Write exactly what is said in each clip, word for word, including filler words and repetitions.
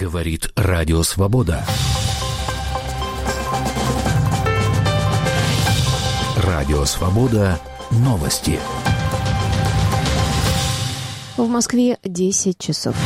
Говорит Радио Свобода. Радио Свобода. Новости. В Москве десять часов.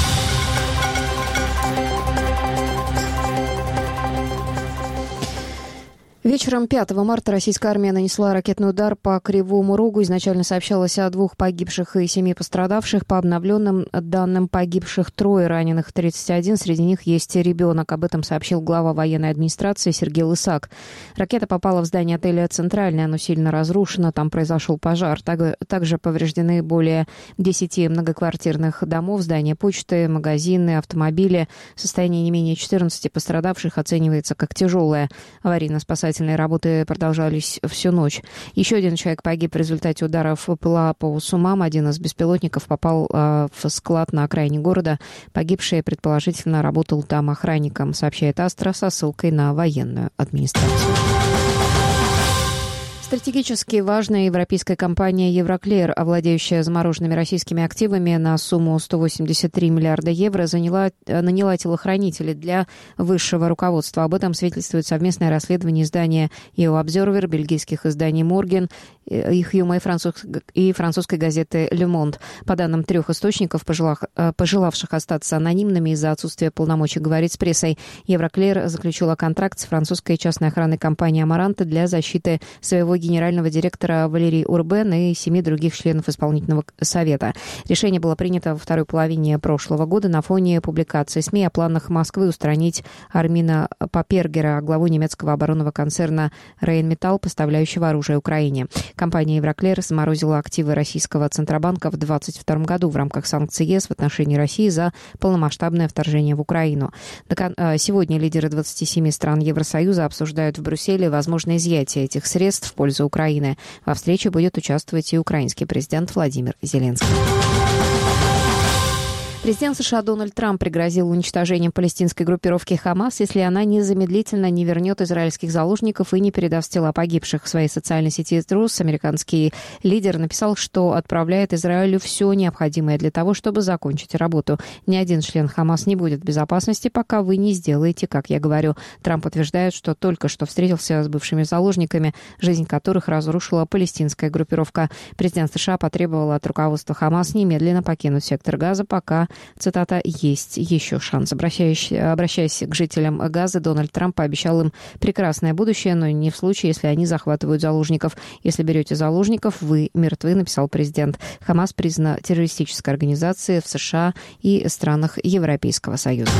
Вечером пятого марта российская армия нанесла ракетный удар по Кривому Рогу. Изначально сообщалось о двух погибших и семи пострадавших. По обновленным данным, погибших трое, раненых тридцать один. Среди них есть ребенок. Об этом сообщил глава военной администрации Сергей Лысак. Ракета попала в здание отеля «Центральное». Оно сильно разрушено. Там произошел пожар. Также повреждены более десяти многоквартирных домов, здания почты, магазины, автомобили. Состояние не менее четырнадцати пострадавших оценивается как тяжелое. Аварийно-спасательные работы продолжались всю ночь. Еще один человек погиб в результате ударов ПЛА по Сумам. Один из беспилотников попал э, в склад на окраине города. Погибший, предположительно, работал там охранником, сообщает Астра со ссылкой на военную администрацию. Стратегически важная европейская компания «Евроклир», овладеющая замороженными российскими активами на сумму сто восемьдесят три миллиарда евро, заняла, наняла телохранителей для высшего руководства. Об этом свидетельствует совместное расследование издания и о Observer, бельгийских изданий «Морген», и «Хьюма» и, француз... и французской газеты «Ле Монд». По данным трех источников, пожелав... пожелавших остаться анонимными из-за отсутствия полномочий говорить с прессой, «Евроклир» заключила контракт с французской частной охранной компанией «Амаранте» для защиты своего генерального директора Валерии Урбен и семи других членов исполнительного совета. Решение было принято во второй половине прошлого года на фоне публикации СМИ о планах Москвы устранить Армина Папергера, главу немецкого оборонного концерна Рейнметалл, поставляющего оружие Украине. Компания «Евроклир» заморозила активы российского Центробанка в две тысячи двадцать втором году в рамках санкций ЕС в отношении России за полномасштабное вторжение в Украину. Сегодня лидеры двадцати семи стран Евросоюза обсуждают в Брюсселе возможное изъятие этих средств в пользу Украины. Во встрече будет участвовать и украинский президент Владимир Зеленский. Президент США Дональд Трамп пригрозил уничтожением палестинской группировки «Хамас», если она незамедлительно не вернет израильских заложников и не передаст тела погибших. В своей социальной сети Truth американский лидер написал, что отправляет Израилю все необходимое для того, чтобы закончить работу. Ни один член «Хамас» не будет в безопасности, пока вы не сделаете, как я говорю. Трамп утверждает, что только что встретился с бывшими заложниками, жизнь которых разрушила палестинская группировка. Президент США потребовал от руководства «Хамас» немедленно покинуть сектор Газа, пока, цитата, «есть еще шанс». Обращаясь, обращаясь к жителям Газы, Дональд Трамп пообещал им прекрасное будущее, но не в случае, если они захватывают заложников. «Если берете заложников, вы мертвы», написал президент. «Хамас» признана террористической организацией в США и странах Европейского Союза.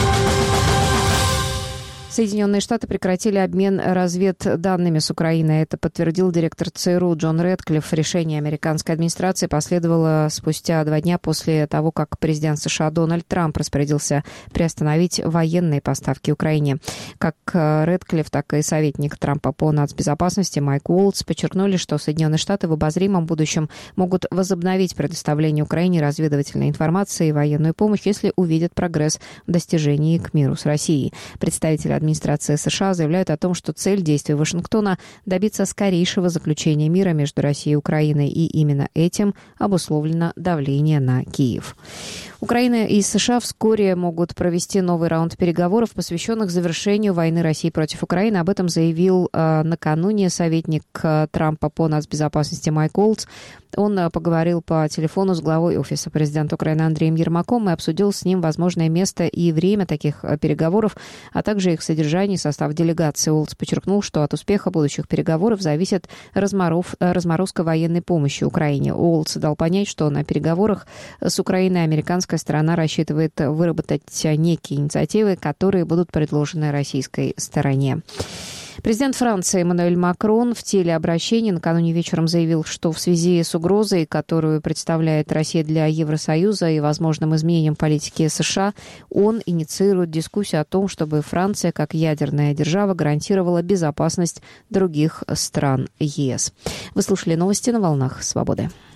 Соединенные Штаты прекратили обмен разведданными с Украиной. Это подтвердил директор ЦРУ Джон Рэдклифф. Решение американской администрации последовало спустя два дня после того, как президент США Дональд Трамп распорядился приостановить военные поставки Украине. Как Рэдклифф, так и советник Трампа по нацбезопасности Майк Уолтс подчеркнули, что Соединенные Штаты в обозримом будущем могут возобновить предоставление Украине разведывательной информации и военную помощь, если увидят прогресс в достижении к миру с Россией. Представитель администрация США заявляет о том, что цель действий Вашингтона – добиться скорейшего заключения мира между Россией и Украиной, и именно этим обусловлено давление на Киев. Украина и США вскоре могут провести новый раунд переговоров, посвященных завершению войны России против Украины. Об этом заявил э, накануне советник э, Трампа по нацбезопасности Майк Уолтс. Он э, поговорил по телефону с главой Офиса президента Украины Андреем Ермаком и обсудил с ним возможное место и время таких э, переговоров, а также их содержание и состав делегации. Уолтс подчеркнул, что от успеха будущих переговоров зависит разморов, э, разморозка военной помощи Украине. Уолтс дал понять, что на переговорах с Украиной американская сторона рассчитывает выработать некие инициативы, которые будут предложены российской стороне. Президент Франции Эммануэль Макрон в телеобращении накануне вечером заявил, что в связи с угрозой, которую представляет Россия для Евросоюза и возможным изменением политики США, он инициирует дискуссию о том, чтобы Франция, как ядерная держава, гарантировала безопасность других стран ЕС. Вы слушали новости на «Волнах Свободы».